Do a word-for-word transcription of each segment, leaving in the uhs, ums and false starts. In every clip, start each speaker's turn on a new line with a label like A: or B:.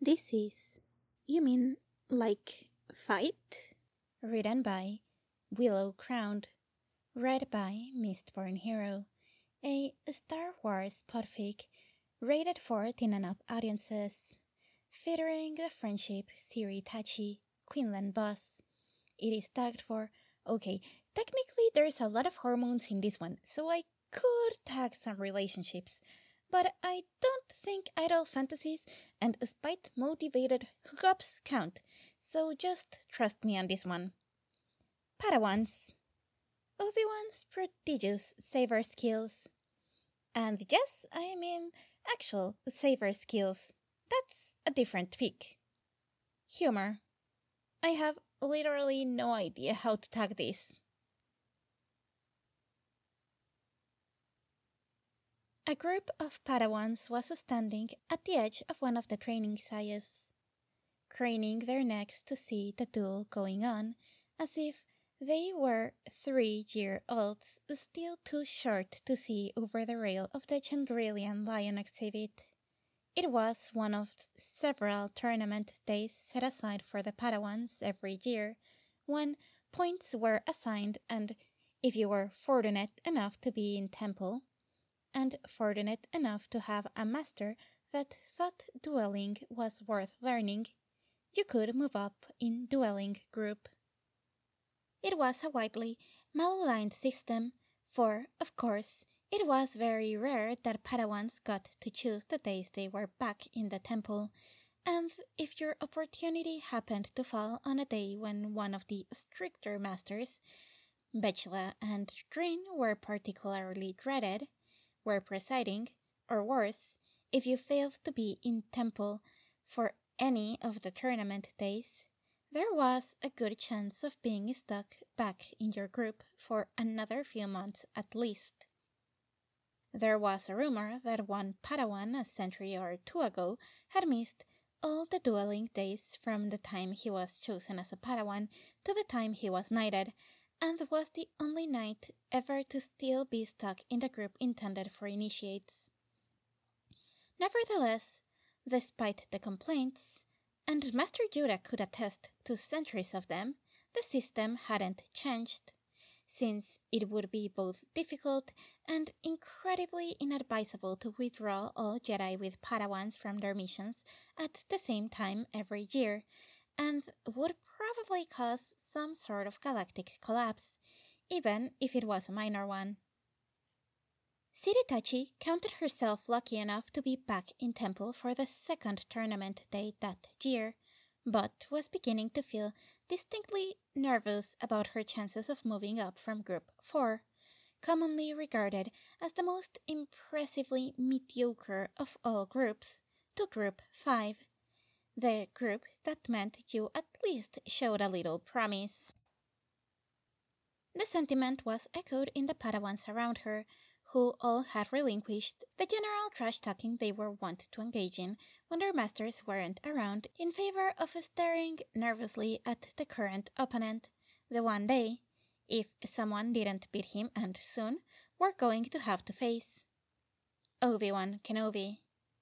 A: This is. You mean like fight?
B: Written by Willow Crowned. Read by Mistborn Hero. A Star Wars podfic rated for teen and up audiences. Featuring the friendship Siri Tachi, Quinlan Boss. It is tagged for. Okay, technically there's a lot of hormones in this one, so I could tag some relationships. But I don't think idle fantasies and spite motivated hookups count, so just trust me on this one. Padawans. Obi-Wan's prodigious saber skills. And yes, I mean actual saber skills. That's a different fic. Humor. I have literally no idea how to tag this. A group of Padawans was standing at the edge of one of the training sayas, craning their necks to see the duel going on, as if they were three-year-olds still too short to see over the rail of the Chandrilian lion exhibit. It was one of several tournament days set aside for the Padawans every year, when points were assigned and, if you were fortunate enough to be in temple, and fortunate enough to have a master that thought dueling was worth learning, you could move up in dueling group. It was a widely malaligned system, for, of course, it was very rare that Padawans got to choose the days they were back in the temple, and if your opportunity happened to fall on a day when one of the stricter masters, Bechla and Drin, were particularly dreaded, were presiding, or worse, if you failed to be in temple for any of the tournament days, there was a good chance of being stuck back in your group for another few months at least. There was a rumor that one Padawan a century or two ago had missed all the dueling days from the time he was chosen as a Padawan to the time he was knighted, and was the only knight ever to still be stuck in the group intended for initiates. Nevertheless, despite the complaints, and Master Yoda could attest to centuries of them, the system hadn't changed, since it would be both difficult and incredibly inadvisable to withdraw all Jedi with Padawans from their missions at the same time every year, and would probably cause some sort of galactic collapse, even if it was a minor one. Siritachi counted herself lucky enough to be back in temple for the second tournament day that year, but was beginning to feel distinctly nervous about her chances of moving up from Group four, commonly regarded as the most impressively mediocre of all groups, to Group five, the group that meant you at least showed a little promise. The sentiment was echoed in the Padawans around her, who all had relinquished the general trash-talking they were wont to engage in when their masters weren't around in favor of staring nervously at the current opponent, the one they, if someone didn't beat him and soon, were going to have to face. Obi-Wan Kenobi.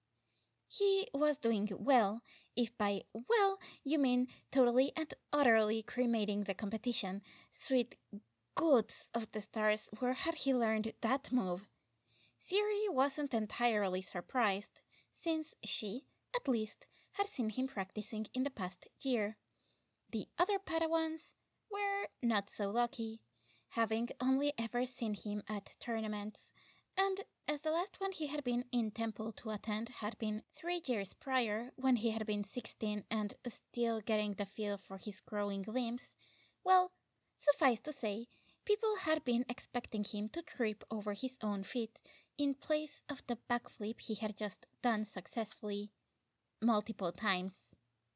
B: He was doing well, if by well you mean totally and utterly cremating the competition. Sweet goods of the stars, where had he learned that move? Siri wasn't entirely surprised, since she, at least, had seen him practicing in the past year. The other Padawans were not so lucky, having only ever seen him at tournaments, and as the last one he had been in temple to attend had been three years prior, when he had been sixteen and still getting the feel for his growing limbs, well, suffice to say, people had been expecting him to trip over his own feet in place of the backflip he had just done successfully multiple times.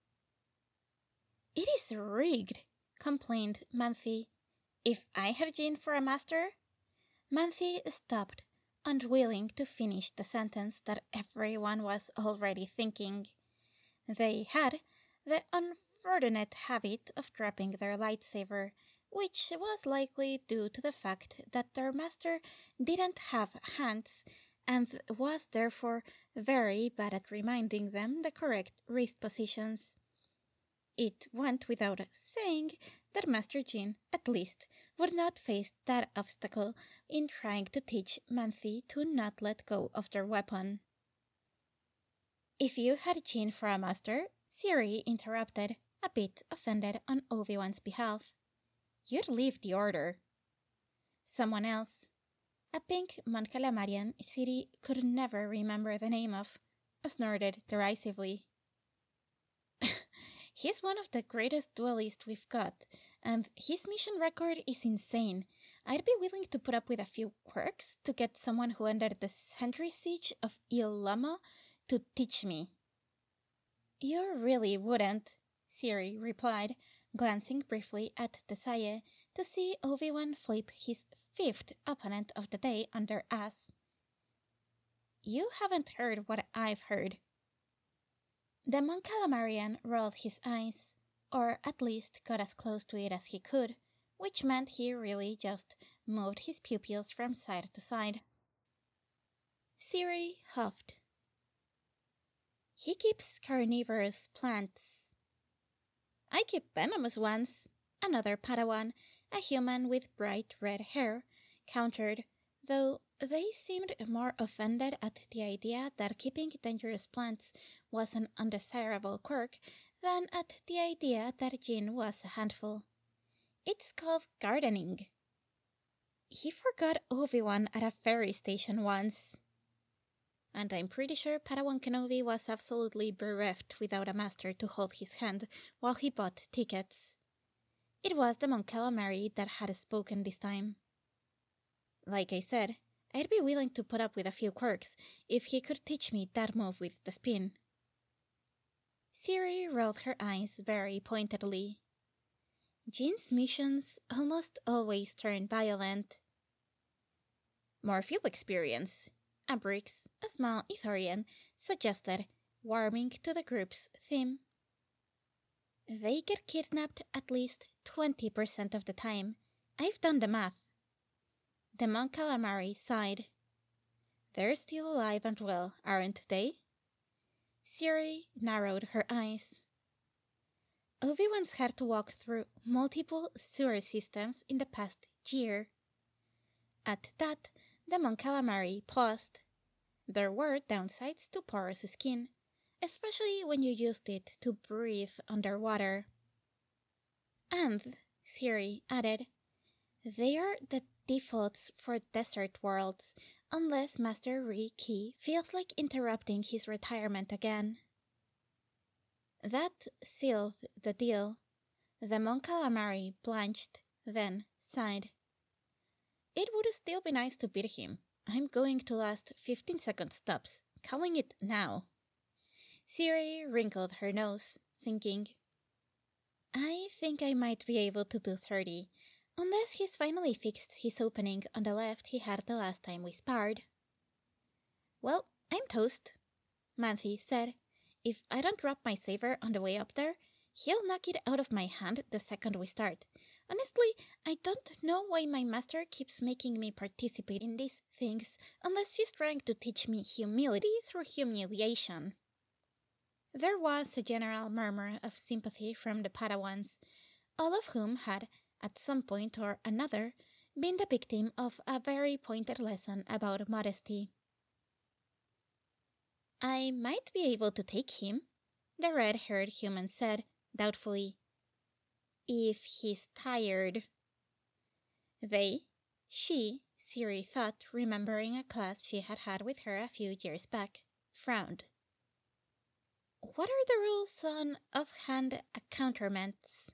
B: "It is rigged," complained Manthe. "If I had Jin for a master?" Manthe stopped, unwilling to finish the sentence that everyone was already thinking. They had the unfortunate habit of dropping their lightsaber, which was likely due to the fact that their master didn't have hands and was therefore very bad at reminding them the correct wrist positions. It went without saying that Master Jean, at least, would not face that obstacle in trying to teach Manthe to not let go of their weapon. If you had Jean for a master, Siri interrupted, a bit offended on Obi-Wan's behalf, you'd leave the order. Someone else, a pink Mon Calamarian Siri could never remember the name of, snorted derisively. He's one of the greatest duelists we've got, and his mission record is insane. I'd be willing to put up with a few quirks to get someone who ended the century siege of Il Lama to teach me. You really wouldn't, Siri replied, glancing briefly at Desaye to see Obi-Wan flip his fifth opponent of the day on their ass. You haven't heard what I've heard. The Mon Calamarian rolled his eyes, or at least got as close to it as he could, which meant he really just moved his pupils from side to side. Siri huffed. He keeps carnivorous plants. I keep venomous ones, another Padawan, a human with bright red hair, countered, though they seemed more offended at the idea that keeping dangerous plants was an undesirable quirk than at the idea that Jean was a handful. It's called gardening. He forgot Obi-Wan at a ferry station once. And I'm pretty sure Padawan Kenobi was absolutely bereft without a master to hold his hand while he bought tickets. It was the Mon Calamari that had spoken this time. Like I said, I'd be willing to put up with a few quirks if he could teach me that move with the spin. Siri rolled her eyes very pointedly. Jean's missions almost always turn violent. More field experience, Abrix, a small Ithorian, suggested, warming to the group's theme. They get kidnapped at least twenty percent of the time. I've done the math. The Mon Calamari sighed. They're still alive and well, aren't they? Siri narrowed her eyes. Obi-Wan's had to walk through multiple sewer systems in the past year. At that, the Mon Calamari paused. There were downsides to porous skin, especially when you used it to breathe underwater. And, Siri added, they are the defaults for desert worlds, unless Master Riki feels like interrupting his retirement again. That sealed the deal. The Mon Calamari blanched, then sighed. It would still be nice to beat him. I'm going to last fifteen second stops, calling it now. Siri wrinkled her nose, thinking, I think I might be able to do thirty, unless he's finally fixed his opening on the left he had the last time we sparred. Well, I'm toast, Manthe said. If I don't drop my saber on the way up there, he'll knock it out of my hand the second we start. Honestly, I don't know why my master keeps making me participate in these things unless she's trying to teach me humility through humiliation. There was a general murmur of sympathy from the Padawans, all of whom had, at some point or another, been the victim of a very pointed lesson about modesty. I might be able to take him, the red-haired human said, doubtfully. If he's tired. They, she, Siri thought, remembering a class she had had with her a few years back, frowned. What are the rules on offhand counterments?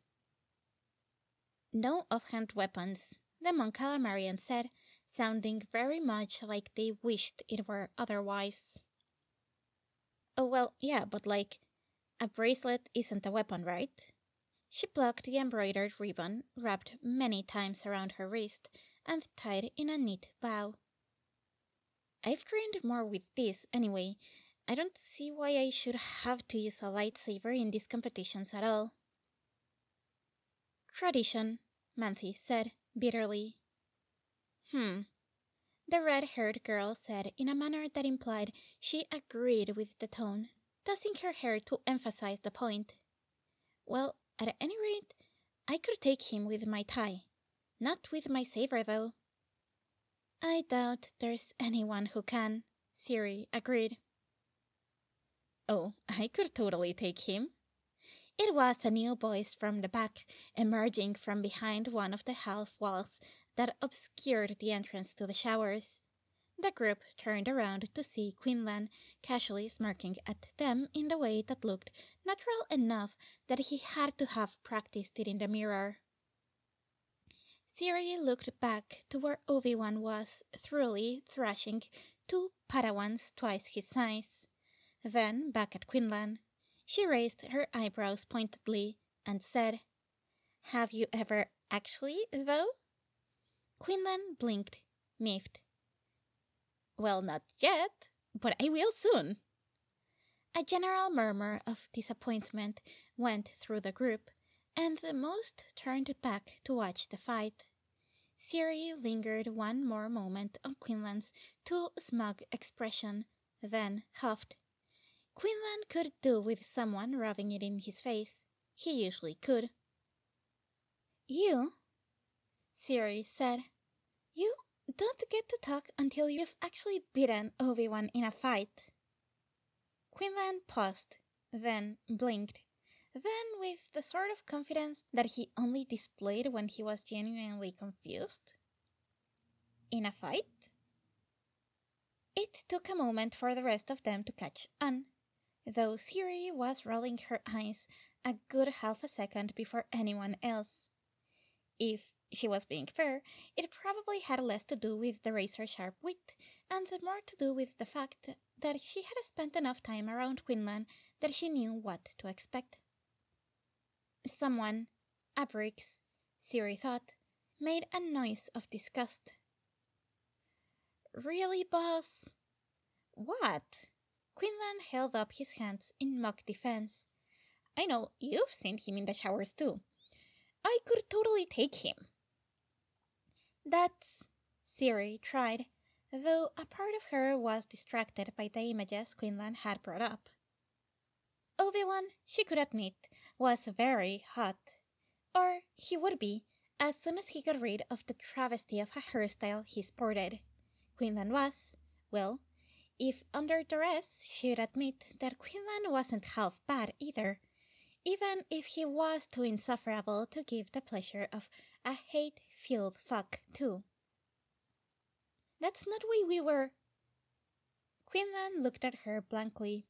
B: No offhand weapons, the Mon Calamarian said, sounding very much like they wished it were otherwise. Oh, well, yeah, but like, a bracelet isn't a weapon, right? She plucked the embroidered ribbon, wrapped many times around her wrist, and tied in a neat bow. I've trained more with this, anyway. I don't see why I should have to use a lightsaber in these competitions at all. Tradition, Manthe said, bitterly. Hmm. the red-haired girl said in a manner that implied she agreed with the tone, tossing her hair to emphasize the point. Well, at any rate, I could take him with my tie. Not with my saber, though. I doubt there's anyone who can, Siri agreed. Oh, I could totally take him. It was a new voice from the back, emerging from behind one of the half walls that obscured the entrance to the showers. The group turned around to see Quinlan casually smirking at them in the way that looked natural enough that he had to have practiced it in the mirror. Siri looked back to where Obi-Wan was thoroughly thrashing two Padawans twice his size. Then back at Quinlan. She raised her eyebrows pointedly and said, "Have you ever actually, though?" Quinlan blinked, miffed. "Well, not yet, but I will soon." A general murmur of disappointment went through the group, and the most turned back to watch the fight. Siri lingered one more moment on Quinlan's too smug expression, then huffed. Quinlan could do with someone rubbing it in his face. He usually could. "You," Siri said, "you don't get to talk until you've actually beaten Obi-Wan in a fight." Quinlan paused, then blinked, then with the sort of confidence that he only displayed when he was genuinely confused. "In a fight?" It took a moment for the rest of them to catch on, though Siri was rolling her eyes a good half a second before anyone else. If she was being fair, it probably had less to do with the razor-sharp wit, and more to do with the fact that she had spent enough time around Quinlan that she knew what to expect. Someone, a Briggs, Siri thought, made a noise of disgust. "Really, boss?" "What?" Quinlan held up his hands in mock defense. "I know you've seen him in the showers too. I could totally take him." "That's..." Siri tried, though a part of her was distracted by the images Quinlan had brought up. Obi-Wan, she could admit, was very hot. Or he would be, as soon as he got rid of the travesty of a hairstyle he sported. Quinlan was, well, if under duress, she'd admit that Quinlan wasn't half bad either, even if he was too insufferable to give the pleasure of a hate-filled fuck, too. "That's not why we were..." Quinlan looked at her blankly.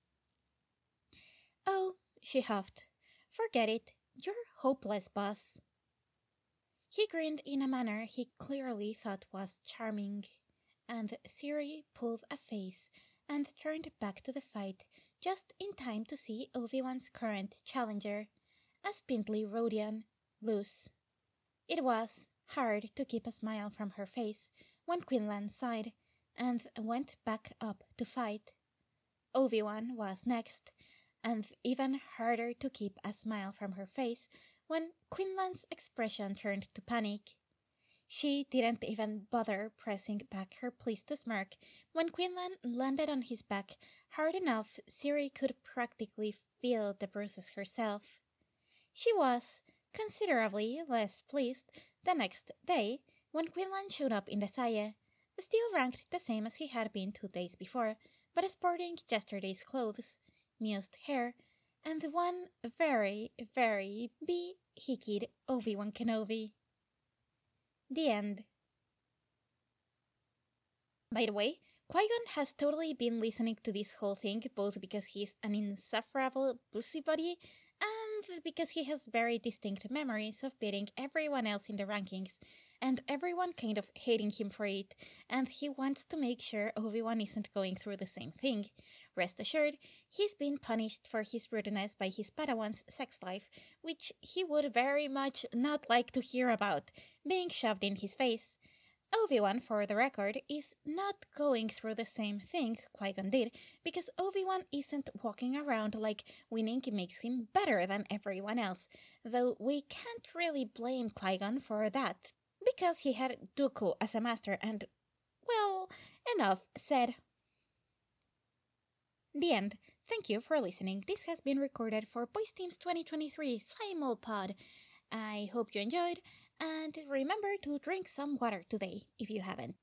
B: "Oh," she huffed. "Forget it. You're hopeless, boss." He grinned in a manner he clearly thought was charming, and Siri pulled a face and turned back to the fight just in time to see Obi-Wan's current challenger, a spindly Rodian, lose. It was hard to keep a smile from her face when Quinlan sighed and went back up to fight. Obi-Wan was next, and even harder to keep a smile from her face when Quinlan's expression turned to panic. She didn't even bother pressing back her pleased smirk when Quinlan landed on his back hard enough Siri could practically feel the bruises herself. She was considerably less pleased the next day when Quinlan showed up in the Saya, still ranked the same as he had been two days before, but sporting yesterday's clothes, mused hair, and one very, very be-hickied Obi-Wan Kenobi. The end. By the way, Qui-Gon has totally been listening to this whole thing, both because he's an insufferable busybody and because he has very distinct memories of beating everyone else in the rankings, and everyone kind of hating him for it, and he wants to make sure Obi-Wan isn't going through the same thing. Rest assured, he's been punished for his rudeness by his Padawan's sex life, which he would very much not like to hear about, being shoved in his face. Obi-Wan, for the record, is not going through the same thing Qui-Gon did, because Obi-Wan isn't walking around like winning makes him better than everyone else, though we can't really blame Qui-Gon for that, because he had Dooku as a master and, Well, enough said. The end. Thank you for listening. This has been recorded for Boys Teams twenty twenty-three Simulpod. I hope you enjoyed, and remember to drink some water today if you haven't.